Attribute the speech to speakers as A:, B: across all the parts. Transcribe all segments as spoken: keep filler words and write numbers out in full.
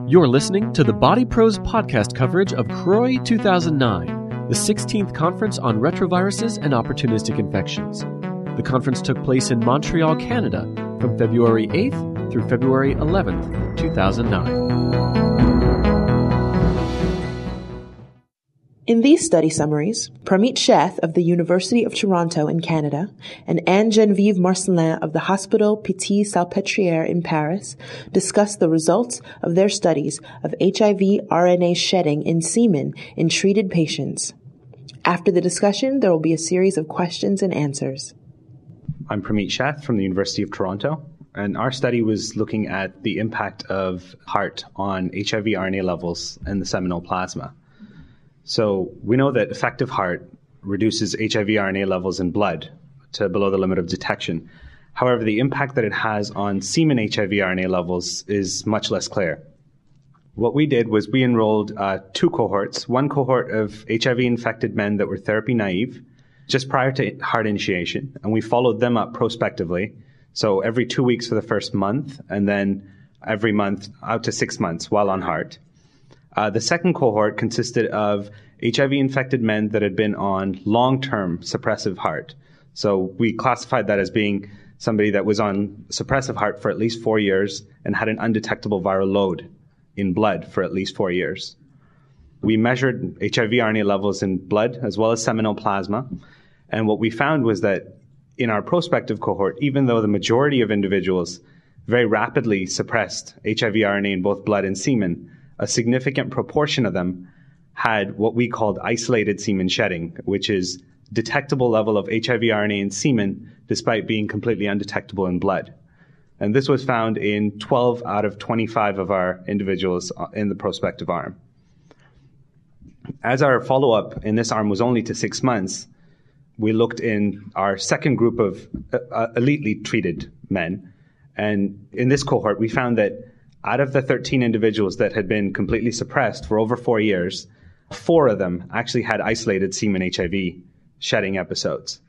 A: You're listening to the Body Pros podcast coverage of C R O I two thousand nine, the sixteenth Conference on Retroviruses and Opportunistic Infections. The conference took place in Montreal, Canada, from February eighth through February eleventh, two thousand nine.
B: In these study summaries, Pramit Sheth of the University of Toronto in Canada and Anne-Geneviève Marcelin of the Hospital Pitié-Salpêtrière in Paris discussed the results of their studies of H I V R N A shedding in semen in treated patients. After the discussion, there will be a series of questions and answers.
C: I'm Pramit Sheth from the University of Toronto, and our study was looking at the impact of heart on H I V R N A levels in the seminal plasma. So we know that effective heart reduces H I V R N A levels in blood to below the limit of detection. However, the impact that it has on semen H I V R N A levels is much less clear. What we did was we enrolled uh, two cohorts, one cohort of H I V-infected men that were therapy naive just prior to heart initiation, and we followed them up prospectively, so every two weeks for the first month, and then every month out to six months while on heart. Uh, the second cohort consisted of H I V-infected men that had been on long-term suppressive heart. So we classified that as being somebody that was on suppressive heart for at least four years and had an undetectable viral load in blood for at least four years. We measured H I V R N A levels in blood as well as seminal plasma, and what we found was that in our prospective cohort, even though the majority of individuals very rapidly suppressed H I V R N A in both blood and semen, a significant proportion of them had what we called isolated semen shedding, which is detectable level of H I V R N A in semen despite being completely undetectable in blood. And this was found in twelve out of twenty-five of our individuals in the prospective arm. As our follow-up in this arm was only to six months, we looked in our second group of uh, elitely treated men. And in this cohort, we found that out of the thirteen individuals that had been completely suppressed for over four years, four of them actually had isolated semen H I V shedding episodes.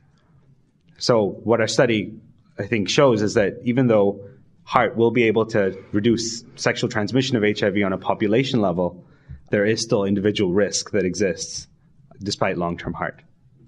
C: So what our study, I think, shows is that even though heart will be able to reduce sexual transmission of H I V on a population level, there is still individual risk that exists despite long-term heart.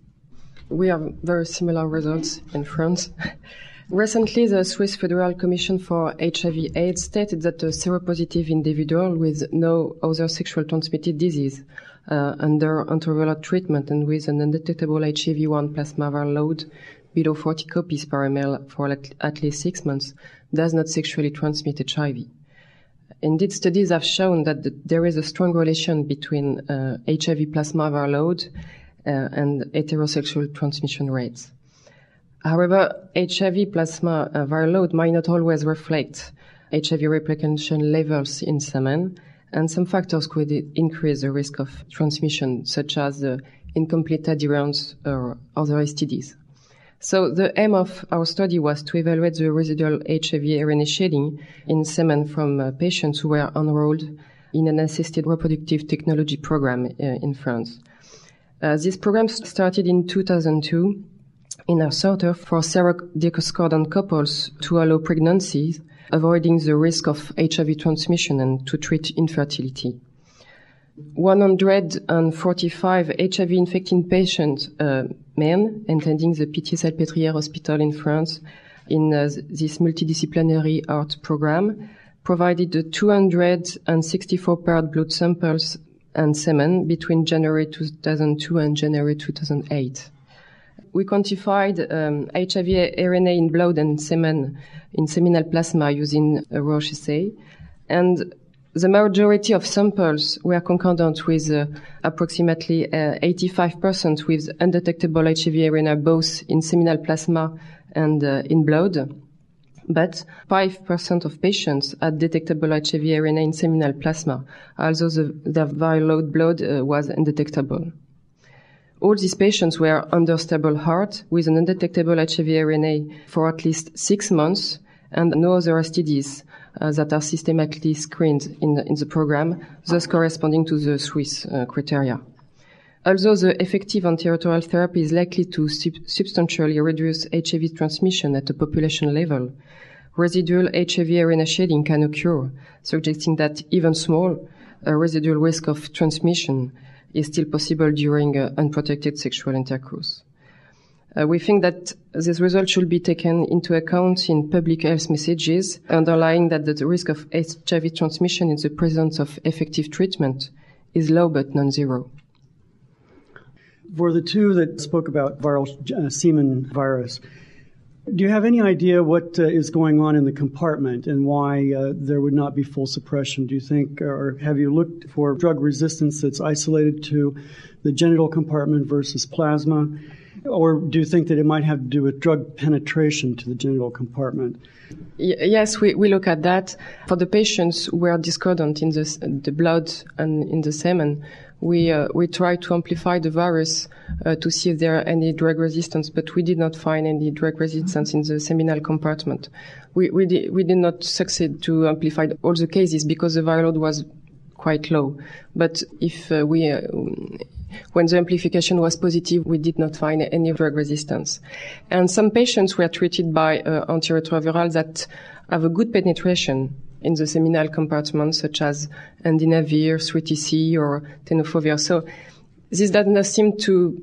D: We have very similar results in France. Recently, the Swiss Federal Commission for H I V AIDS stated that a seropositive individual with no other sexual transmitted disease uh, under antiviral treatment and with an undetectable H I V one plasma viral load below forty copies per ml for at least six months does not sexually transmit H I V. Indeed, studies have shown that the, there is a strong relation between uh, H I V plasma viral load uh, and heterosexual transmission rates. However, H I V plasma uh, viral load might not always reflect H I V replication levels in semen, and some factors could increase the risk of transmission, such as the incomplete adherence or other S T Ds. So the aim of our study was to evaluate the residual H I V R N A shedding in semen from uh, patients who were enrolled in an assisted reproductive technology program uh, in France. Uh, this program started in two thousand two in a center for serodiscordant couples to allow pregnancies, avoiding the risk of H I V transmission and to treat infertility. one hundred forty-five H I V-infected patients, uh, men, attending the Pitié-Salpêtrière Hospital in France in uh, this multidisciplinary heart program, provided two hundred sixty-four paired blood samples and semen between January two thousand two and January two thousand eight. We quantified um, H I V R N A in blood and semen in seminal plasma using a Roche assay, and the majority of samples were concordant with uh, approximately uh, eighty-five percent with undetectable H I V R N A both in seminal plasma and uh, in blood, but five percent of patients had detectable H I V R N A in seminal plasma, although the, the viral load blood uh, was undetectable. All these patients were under stable heart with an undetectable H I V R N A for at least six months and no other S T Ds uh, that are systematically screened in the, in the program, thus corresponding to the Swiss uh, criteria. Although the effective antiretroviral therapy is likely to sub- substantially reduce H I V transmission at a population level, residual H I V R N A shedding can occur, suggesting that even small, a residual risk of transmission is still possible during uh, unprotected sexual intercourse. Uh, we think that this result should be taken into account in public health messages, underlying that the risk of H I V transmission in the presence of effective treatment is low but non-zero.
E: For the two that spoke about viral uh, semen virus, do you have any idea what uh, is going on in the compartment and why uh, there would not be full suppression? Do you think, or have you looked for drug resistance that's isolated to the genital compartment versus plasma? Or do you think that it might have to do with drug penetration to the genital compartment?
D: Y- yes, we, we look at that. For the patients who are discordant in the, the blood and in the semen, we uh, we try to amplify the virus uh, to see if there are any drug resistance, but we did not find any drug resistance in the seminal compartment. We we, di- we did not succeed to amplify all the cases because the viral load was quite low. But if uh, we... Uh, When the amplification was positive, we did not find any drug resistance. And some patients were treated by uh, antiretrovirals that have a good penetration in the seminal compartment, such as Andinavir, three T C, or tenofovir. So this does not seem to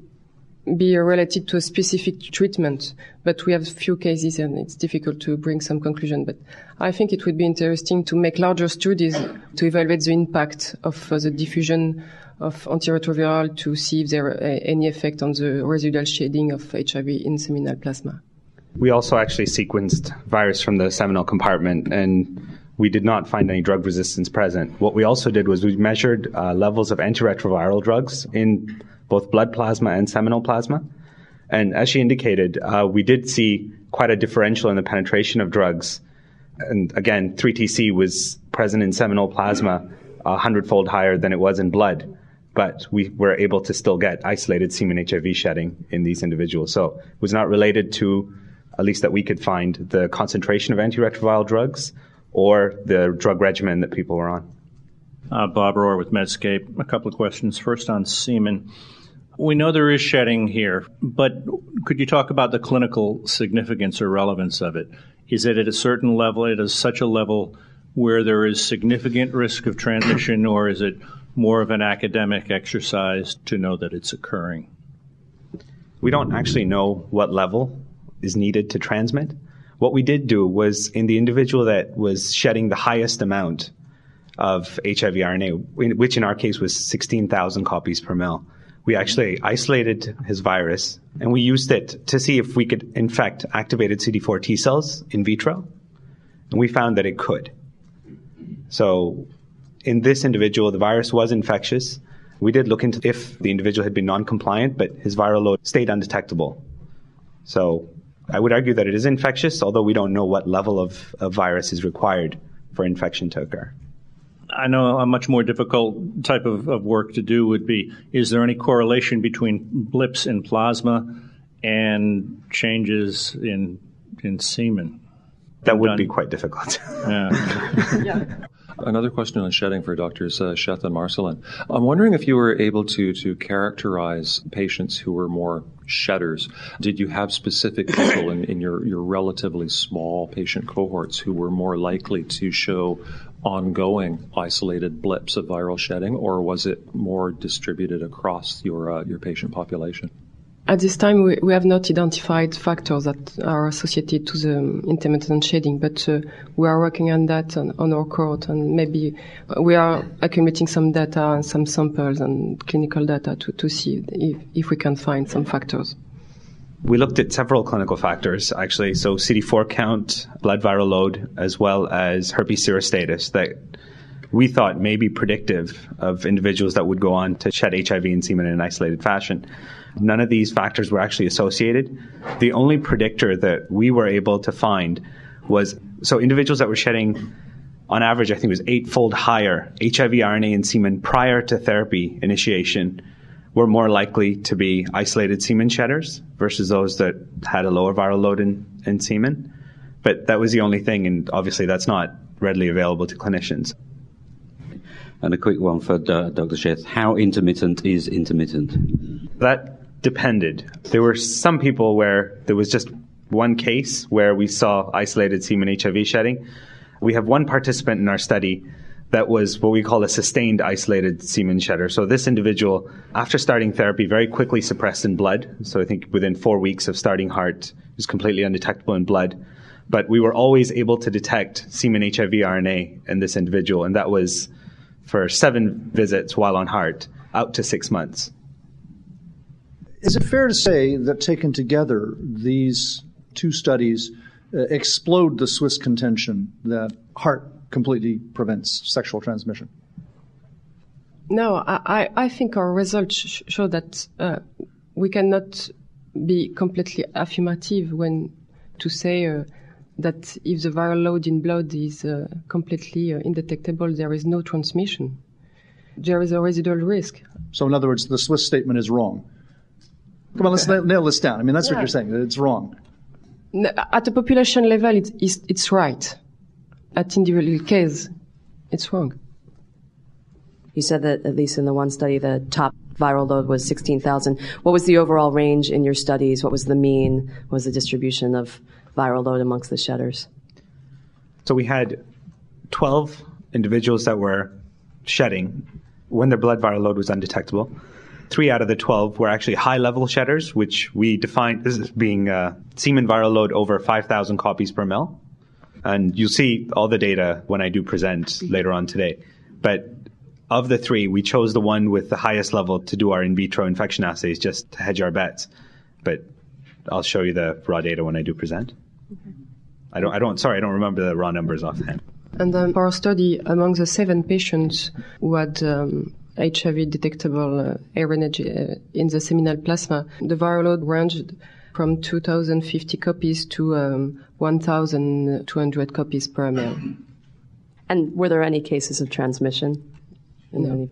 D: be related to a specific treatment, but we have few cases and it's difficult to bring some conclusion. But I think it would be interesting to make larger studies to evaluate the impact of uh, the diffusion of antiretroviral to see if there are uh, any effect on the residual shedding of H I V in seminal plasma.
C: We also actually sequenced virus from the seminal compartment, and we did not find any drug resistance present. What we also did was we measured uh, levels of antiretroviral drugs in both blood plasma and seminal plasma. And as she indicated, uh, we did see quite a differential in the penetration of drugs. And again, three T C was present in seminal plasma a hundredfold higher than it was in blood. But we were able to still get isolated semen H I V shedding in these individuals. So it was not related to, at least that we could find, the concentration of antiretroviral drugs or the drug regimen that people were on.
F: Uh, Bob Rohr with Medscape. A couple of questions. First on semen. We know there is shedding here, but could you talk about the clinical significance or relevance of it? Is it at a certain level, it is such a level where there is significant risk of transmission, or is it more of an academic exercise to know that it's occurring?
C: We don't actually know what level is needed to transmit. What we did do was in the individual that was shedding the highest amount of H I V R N A, which in our case was sixteen thousand copies per mil, we actually isolated his virus and we used it to see if we could infect activated C D four T cells in vitro. And we found that it could. So in this individual, the virus was infectious. We did look into if the individual had been non-compliant, but his viral load stayed undetectable. So I would argue that it is infectious, although we don't know what level of, of virus is required for infection to occur.
F: I know a much more difficult type of, of work to do would be, is there any correlation between blips in plasma and changes in in semen?
C: That would
F: Done.
C: be quite difficult.
F: Yeah.
D: Yeah.
G: Another question on shedding for Doctors uh, Scheth and Marcelin. I'm wondering if you were able to to characterize patients who were more shedders. Did you have specific people in, in your, your relatively small patient cohorts who were more likely to show ongoing isolated blips of viral shedding, or was it more distributed across your uh, your patient population?
D: At this time, we, we have not identified factors that are associated to the intermittent shedding, but uh, we are working on that on, on our cohort, and maybe we are accumulating some data and some samples and clinical data to, to see if, if we can find some factors.
C: We looked at several clinical factors, actually. So C D four count, blood viral load, as well as herpes serostatus that we thought may be predictive of individuals that would go on to shed H I V in semen in an isolated fashion. None of these factors were actually associated. The only predictor that we were able to find was, so individuals that were shedding, on average, I think it was eightfold higher H I V R N A in semen prior to therapy initiation were more likely to be isolated semen shedders versus those that had a lower viral load in, in semen. But that was the only thing, and obviously that's not readily available to clinicians.
H: And a quick one for uh, Doctor Scheth. How intermittent is intermittent?
C: That depended. There were some people where there was just one case where we saw isolated semen H I V shedding. We have one participant in our study that was what we call a sustained isolated semen shedder. So this individual, after starting therapy, very quickly suppressed in blood. So I think within four weeks of starting HEART, it was completely undetectable in blood. But we were always able to detect semen H I V R N A in this individual, and that was for seven visits while on HEART, out to six months.
I: Is it fair to say that taken together, these two studies uh, explode the Swiss contention that HEART completely prevents sexual transmission?
D: No, I, I think our results sh- show that uh, we cannot be completely affirmative when to say uh, that if the viral load in blood is uh, completely uh, indetectable, there is no transmission. There is a residual risk.
I: So in other words, the Swiss statement is wrong. Come on, let's na- nail this down. I mean, that's yeah. what you're saying, that it's wrong.
D: No, at the population level, it, it's, it's right. At individual case, it's wrong.
J: You said that at least in the one study, the top viral load was sixteen thousand. What was the overall range in your studies? What was the mean? What was the distribution of viral load amongst the shedders?
C: So we had twelve individuals that were shedding when their blood viral load was undetectable. Three out of the twelve were actually high-level shedders, which we defined as being uh, semen viral load over five thousand copies per mil. And you'll see all the data when I do present later on today. But of the three, we chose the one with the highest level to do our in vitro infection assays just to hedge our bets. But I'll show you the raw data when I do present. Okay. I don't, I don't, sorry, I don't remember the raw numbers offhand.
D: And um, for our study, among the seven patients who had um, H I V detectable uh, R N A in the seminal plasma, the viral load ranged from two thousand fifty copies to um, one thousand two hundred copies per ml.
J: And were there any cases of transmission?
D: No.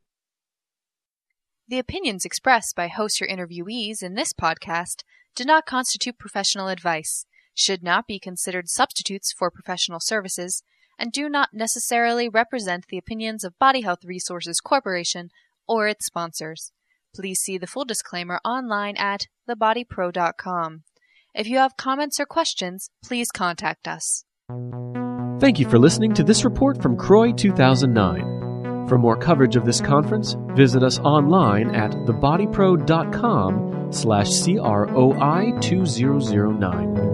K: The opinions expressed by hosts or interviewees in this podcast do not constitute professional advice, should not be considered substitutes for professional services, and do not necessarily represent the opinions of Body Health Resources Corporation or its sponsors. Please see the full disclaimer online at the body pro dot com. If you have comments or questions, please contact us.
A: Thank you for listening to this report from C R O I two thousand nine. For more coverage of this conference, visit us online at the body pro dot com slash C R O I two thousand nine.